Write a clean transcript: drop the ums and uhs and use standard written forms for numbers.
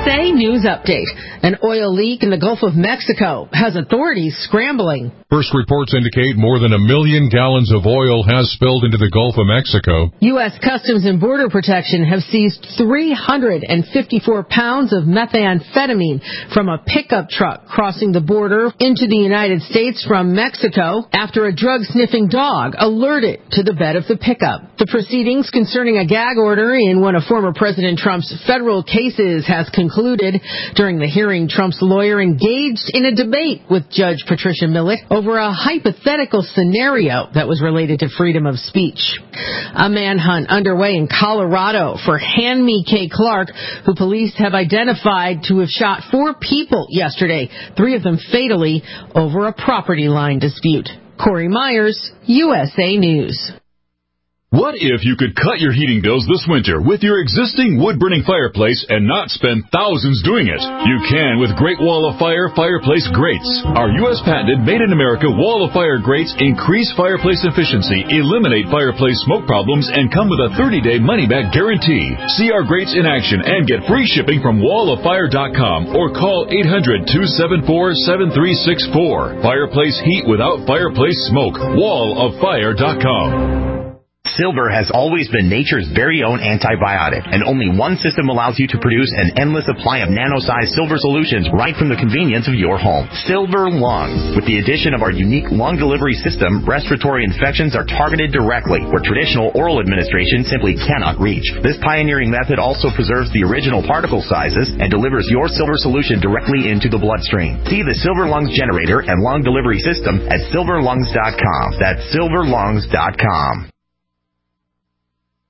USA News Update. An oil leak in the Gulf of Mexico has authorities scrambling. First reports indicate more than 1 million gallons of oil has spilled into the Gulf of Mexico. U.S. Customs and Border Protection have seized 354 pounds of methamphetamine from a pickup truck crossing the border into the United States from Mexico after a drug-sniffing dog alerted to the bed of the pickup. The proceedings concerning a gag order in one of former President Trump's federal cases has concluded. During the hearing, Trump's lawyer engaged in a debate with Judge Patricia Millett over a hypothetical scenario that was related to freedom of speech. A manhunt underway in Colorado for Hanmi K. Clark, who police have identified to have shot 4 people yesterday, 3 of them fatally, over a property line dispute. Corey Myers, USA News. What if you could cut your heating bills this winter with your existing wood-burning fireplace and not spend thousands doing it? You can with Great Wall of Fire fireplace grates. Our U.S. patented made-in-America Wall of Fire grates increase fireplace efficiency, eliminate fireplace smoke problems, and come with a 30-day money-back guarantee. See our grates in action and get free shipping from walloffire.com or call 800-274-7364. Fireplace heat without fireplace smoke. walloffire.com. Silver has always been nature's very own antibiotic, and only one system allows you to produce an endless supply of nano-sized silver solutions right from the convenience of your home. Silver Lungs. With the addition of our unique lung delivery system, respiratory infections are targeted directly, where traditional oral administration simply cannot reach. This pioneering method also preserves the original particle sizes and delivers your silver solution directly into the bloodstream. See the Silver Lungs generator and lung delivery system at silverlungs.com. That's silverlungs.com.